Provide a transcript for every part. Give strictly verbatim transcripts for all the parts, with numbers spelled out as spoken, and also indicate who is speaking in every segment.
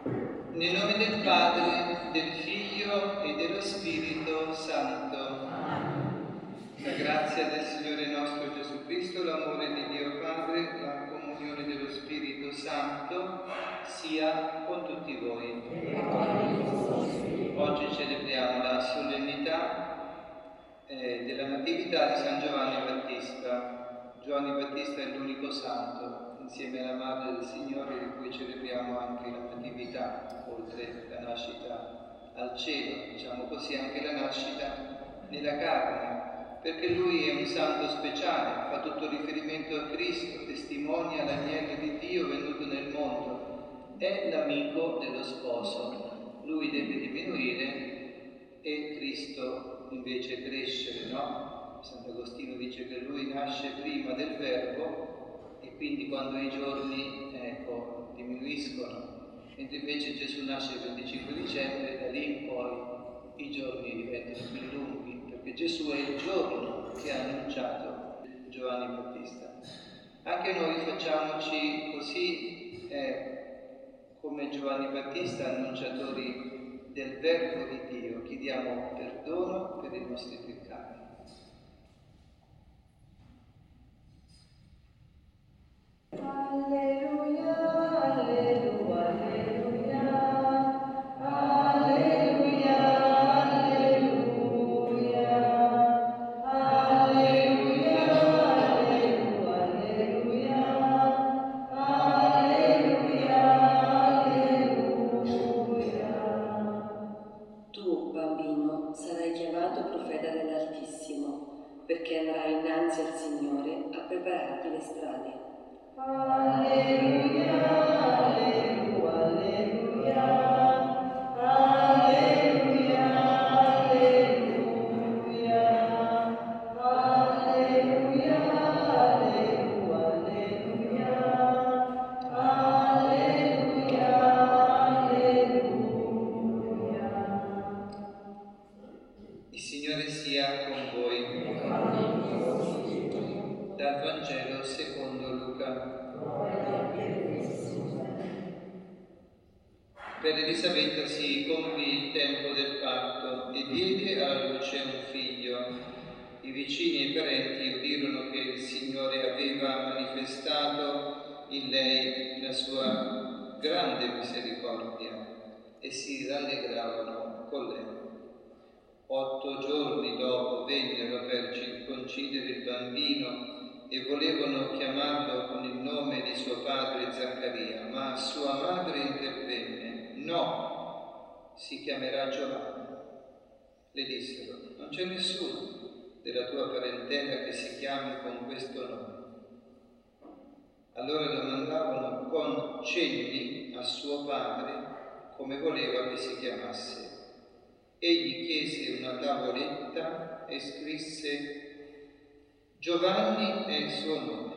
Speaker 1: Nel nome del Padre, del Figlio e dello Spirito Santo. La grazia del Signore nostro Gesù Cristo, l'amore di Dio Padre, la comunione dello Spirito Santo sia con tutti voi. Oggi celebriamo la solennità eh, della Natività di San Giovanni Battista. Giovanni Battista è l'unico santo, insieme alla Madre del Signore, di cui celebriamo anche la Natività, oltre la nascita al cielo, diciamo così, anche la nascita nella carne, perché lui è un santo speciale, fa tutto riferimento a Cristo, testimonia l'agnello di Dio venuto nel mondo, è l'amico dello sposo. Lui deve diminuire e Cristo invece crescere, no? Sant'Agostino dice che lui nasce prima del Verbo e quindi quando i giorni, ecco, diminuiscono, mentre invece Gesù nasce il venticinque dicembre, da lì in poi i giorni diventano più lunghi, perché Gesù è il giorno che ha annunciato Giovanni Battista. Anche noi facciamoci così, eh, come Giovanni Battista, annunciatori del Verbo di Dio, chiediamo perdono per i nostri peccati.
Speaker 2: Alleluia, alleluia, alleluia, alleluia, alleluia, alleluia, alleluia, alleluia, alleluia.
Speaker 3: Tu, bambino, sarai chiamato profeta dell'Altissimo, perché andrai innanzi al Signore a prepararti le strade.
Speaker 2: Alleluia, alleluia, alleluia, alleluia, alleluia, alleluia, alleluia, alleluia, alleluia.
Speaker 1: Il Signore sia con voi. Dal Vangelo secondo Luca. Per Elisabetta si compì il tempo del parto e diede alla luce un figlio. I vicini e i parenti udirono che il Signore aveva manifestato in lei la sua grande misericordia e si rallegravano con lei. Otto giorni dopo vennero per circoncidere il bambino e volevano chiamarlo con il nome di suo padre Zaccaria, ma sua madre intervenne. No, si chiamerà Giovanni. Le dissero: non c'è nessuno della tua parentela che si chiami con questo nome. Allora domandavano con cenni a suo padre come voleva che si chiamasse. Egli chiese una tavoletta e scrisse: Giovanni è il suo nome.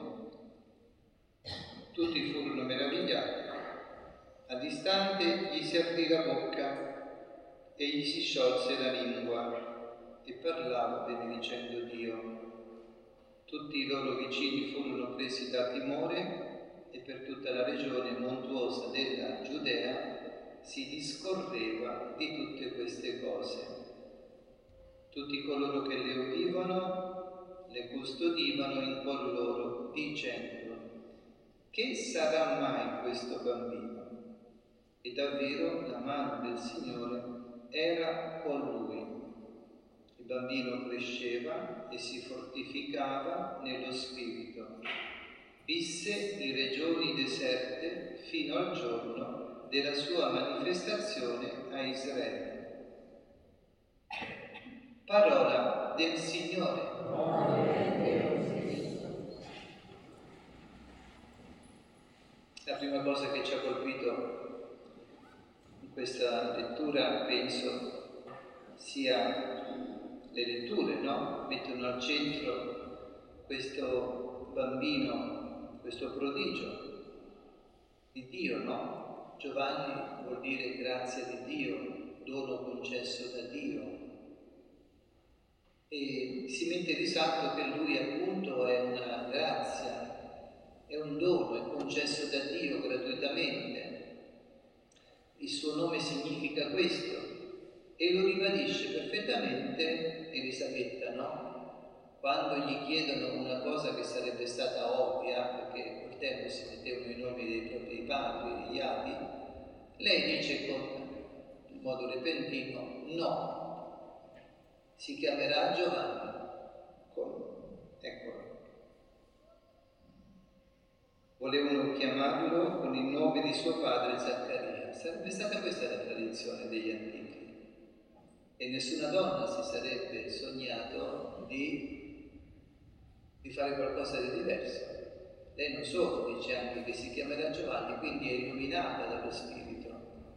Speaker 1: Tutti furono meravigliati. All'istante gli si aprì la bocca e gli si sciolse la lingua e parlava benedicendo Dio. Tutti i loro vicini furono presi da timore e per tutta la regione montuosa della Giudea si discorreva di tutte queste cose. Tutti coloro che le udivano le custodivano in cuor loro, dicendo: che sarà mai questo bambino? E davvero la mano del Signore era con lui. Il bambino cresceva e si fortificava nello spirito. Visse in regioni deserte fino al giorno della sua manifestazione a Israele. Parola del Signore. La prima cosa che ci ha colpito in questa lettura, penso, sia le letture, no? Mettono al centro questo bambino, questo prodigio di Dio, no? Giovanni vuol dire grazia di Dio, dono concesso da Dio. E si mette in risalto che lui appunto è una grazia, è un dono, è concesso da Dio gratuitamente. il suo nome significa questo, e lo ribadisce perfettamente Elisabetta, no? Quando gli chiedono una cosa che sarebbe stata ovvia, perché col tempo si mettevano i nomi dei propri padri, degli avi, lei dice con in modo repentino no, si chiamerà Giovanni. Come? Eccolo. Volevano chiamarlo con il nome di suo padre Zaccaria. Sarebbe stata questa la tradizione degli antichi. E nessuna donna si sarebbe sognato di, di fare qualcosa di diverso. Lei non solo dice anche che si chiamerà Giovanni, quindi è illuminata dallo Spirito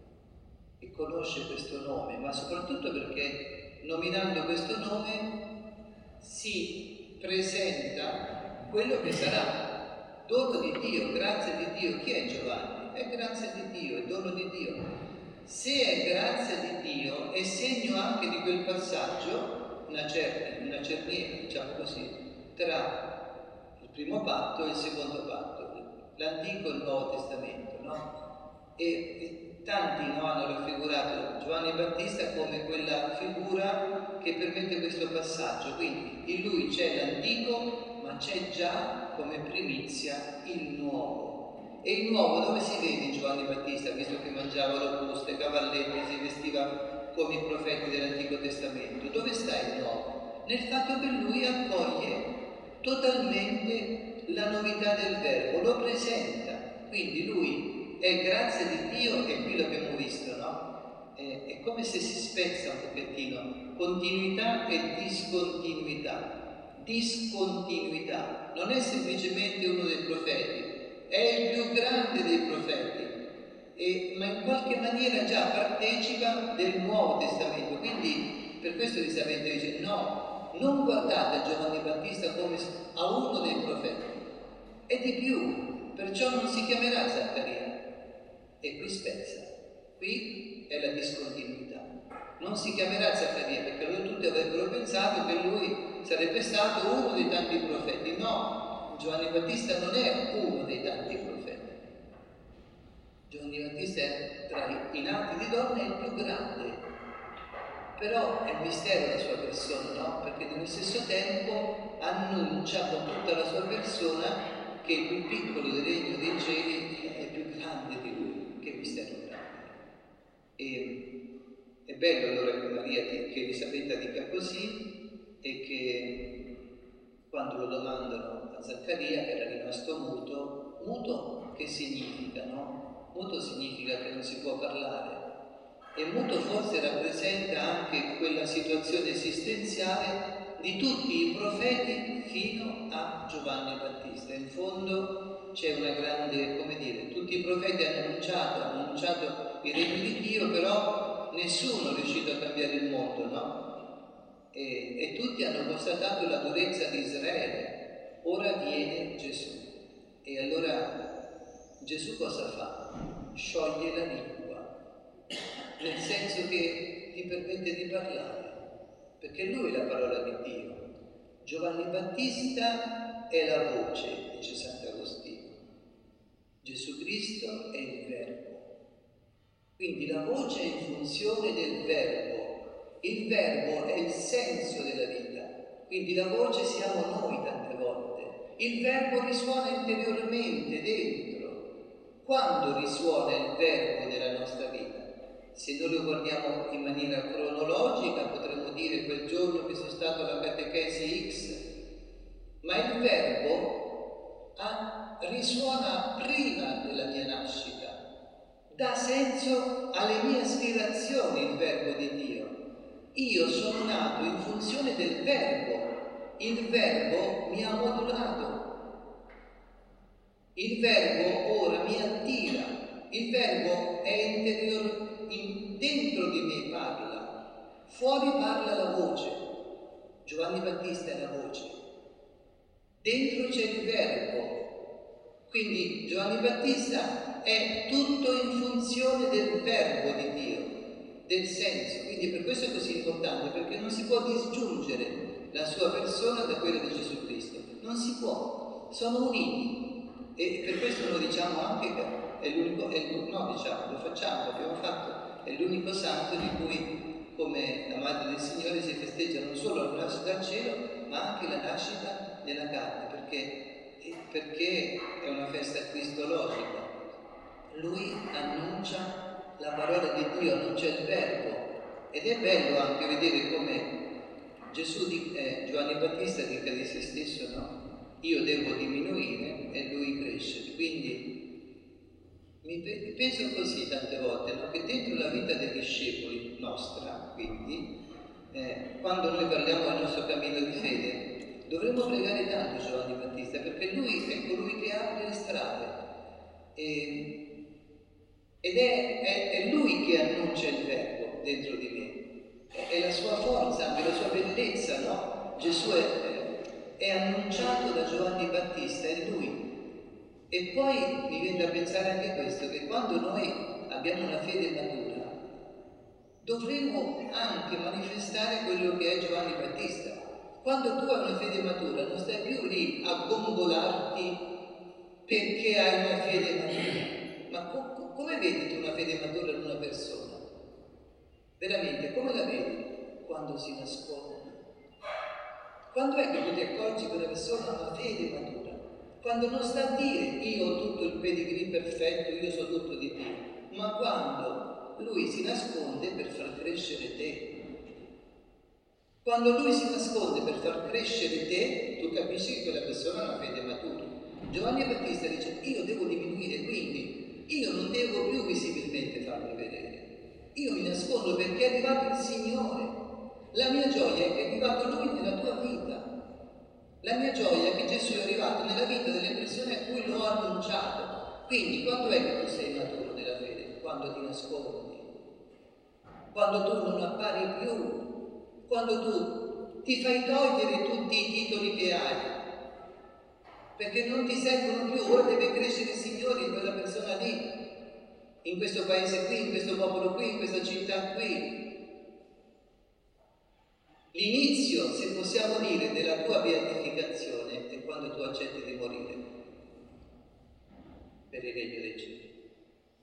Speaker 1: e conosce questo nome, ma soprattutto perché nominando questo nome si presenta quello che sarà. Dono di Dio, grazia di Dio. Chi è Giovanni? È grazia di Dio, è dono di Dio. Se è grazia di Dio, è segno anche di quel passaggio, una, cer- una cerniera, diciamo così, tra il primo patto e il secondo patto, l'Antico e il Nuovo Testamento, no? E, e tanti no, hanno raffigurato Giovanni Battista come quella figura che permette questo passaggio. Quindi in lui c'è l'Antico, ma c'è già come primizia il nuovo. E il nuovo dove si vede in Giovanni Battista, visto che mangiava locuste, cavalletti, si vestiva come i profeti dell'Antico Testamento? Dove sta il nuovo? Nel fatto che lui accoglie totalmente la novità del verbo, lo presenta. Quindi lui è grazia di Dio, e qui l'abbiamo visto, no? È, è come se si spezza un pochettino continuità e discontinuità. Discontinuità, non è semplicemente uno dei profeti, è il più grande dei profeti, e, ma in qualche maniera già partecipa del Nuovo Testamento. Quindi per questo Elisabetta dice no, non guardate Giovanni Battista come a uno dei profeti, è di più, perciò non si chiamerà Zaccaria. E qui spezza, qui è la discontinuità. Non si chiamerà Zaccaria, perché allora tutti avrebbero pensato che lui sarebbe stato uno dei tanti profeti. No, Giovanni Battista non è uno dei tanti profeti. Giovanni Battista è tra i nati di donna il più grande, però è un mistero la sua persona, no? Perché nello stesso tempo annuncia con tutta la sua persona che il più piccolo del regno dei cieli è più grande di lui. Che mistero grande. E è bello allora che Maria, che Elisabetta dica così, e che quando lo domandano a Zaccaria, che era rimasto muto, muto che significa, no? Muto significa che non si può parlare, e muto forse rappresenta anche quella situazione esistenziale di tutti i profeti fino a Giovanni Battista. In fondo c'è una grande, come dire, tutti i profeti hanno annunciato, hanno annunciato il regno di Dio, però nessuno è riuscito a cambiare il mondo, no? E, e tutti hanno constatato la durezza di Israele. Ora viene Gesù, e allora Gesù cosa fa? Scioglie la lingua, nel senso che ti permette di parlare, perché lui è la parola di Dio. Giovanni Battista è la voce, dice Sant'Agostino. Gesù Cristo è il verbo. Quindi la voce è in funzione del verbo. Il verbo è il senso della vita, quindi la voce siamo noi tante volte. Il verbo risuona interiormente, dentro. Quando risuona il verbo nella nostra vita? Se noi lo guardiamo in maniera cronologica, potremmo dire quel giorno che sono stato alla catechesi X, ma il verbo ha, risuona prima della mia nascita, dà senso alle mie aspirazioni il verbo di Dio. Io sono nato in funzione del verbo, il verbo mi ha modulato, il verbo ora mi attira, il verbo è interior, in, dentro di me parla, fuori parla la voce. Giovanni Battista è la voce, dentro c'è il verbo, quindi Giovanni Battista è tutto in funzione del verbo di Dio, del senso. Quindi per questo è così importante, perché non si può disgiungere la sua persona da quella di Gesù Cristo, non si può, sono uniti. E per questo lo diciamo anche è l'unico, è, no diciamo, lo facciamo, l'abbiamo fatto, è l'unico santo di cui, come la Madre del Signore, si festeggia non solo la nascita al cielo, ma anche la nascita nella carne, perché, perché è una festa cristologica. Lui annuncia la parola di Dio, annuncia il Verbo, ed è bello anche vedere come Gesù, di, eh, Giovanni Battista dica di se stesso, no? Io devo diminuire e lui cresce. Quindi mi penso così tante volte, no? Che dentro la vita dei discepoli nostra, quindi, eh, quando noi parliamo del nostro cammino di fede, dovremmo pregare tanto Giovanni Battista, perché lui è colui che apre le strade. E, ed è, è, è lui che annuncia il Verbo dentro di me, è, è la sua forza, anche la sua bellezza, no? Gesù è, è annunciato da Giovanni Battista, è lui. E poi mi viene da pensare anche questo, che quando noi abbiamo una fede matura, dovremmo anche manifestare quello che è Giovanni Battista. Quando tu hai una fede matura, non stai più lì a gombolarti perché hai una fede matura. Ma co- come vedi tu una fede matura in una persona? Veramente, come la vedi? Quando si nasconde. Quando è che tu ti accorgi che una persona ha una fede matura? Quando non sta a dire io ho tutto il pedigree perfetto, io so tutto di te, ma quando lui si nasconde per far crescere te. Quando lui si nasconde per far crescere te, tu capisci che quella persona ha una fede matura. Giovanni Battista dice io devo diminuire, quindi io non devo più visibilmente farmi vedere. Io mi nascondo perché è arrivato il Signore. La mia gioia è che è arrivato Lui nella tua vita. La mia gioia è che Gesù è arrivato nella vita delle persone a cui l'ho annunciato. Quindi quando è che tu sei maturo nella fede? Quando ti nascondi. Quando tu non appari più. Quando tu ti fai togliere tutti i titoli che hai. Perché non ti servono più, ora deve crescere il Signore in quella persona lì, in questo paese qui, in questo popolo qui, in questa città qui. L'inizio, se possiamo dire, della tua beatificazione è quando tu accetti di morire per il regno dei cieli.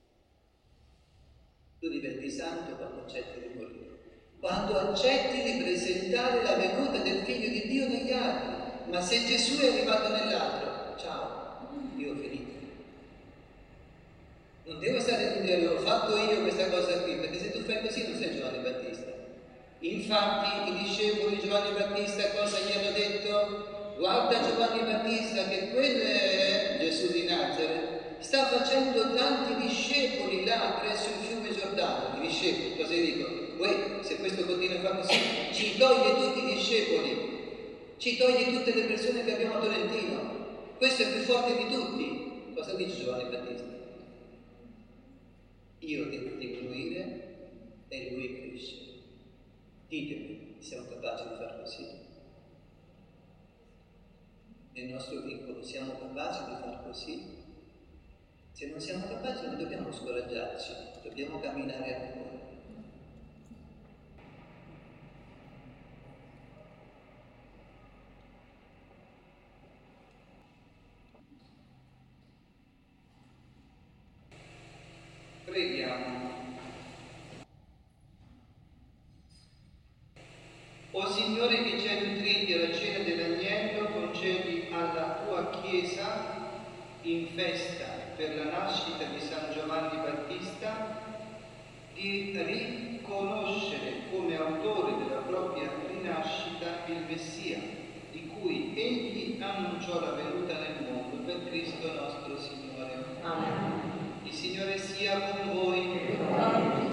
Speaker 1: Tu diventi santo quando accetti di morire, quando accetti di presentare la venuta del Figlio di Dio negli altri. Ma se Gesù è arrivato nell'altro, ciao, io ho finito. Non devo stare a dire, l'ho fatto io questa cosa qui, perché se tu fai così non sei Giovanni Battista. Infatti i discepoli di Giovanni Battista cosa gli hanno detto? Guarda Giovanni Battista che quel è Gesù di Nazareth sta facendo tanti discepoli là presso il fiume Giordano. I discepoli cosa gli dicono? Uè, se questo continua a fare così, ci toglie tutti i discepoli. Ci toglie tutte le persone che abbiamo a Tolentino. Questo è più forte di tutti. Cosa dice Giovanni Battista? Io devo diminuire e lui cresce. Ditemi, siamo capaci di far così? Nel nostro piccolo siamo capaci di far così? Se non siamo capaci non dobbiamo scoraggiarci, dobbiamo camminare ancora. Preghiamo. O Signore che ci hai nutriti alla cena dell'agnello, concedi alla tua Chiesa, in festa per la nascita di San Giovanni Battista, di riconoscere come autore della propria rinascita il Messia, di cui egli annunciò la venuta nel mondo per Cristo nostro Signore.
Speaker 2: Amen.
Speaker 1: Il Signore sia con voi.
Speaker 2: Amen.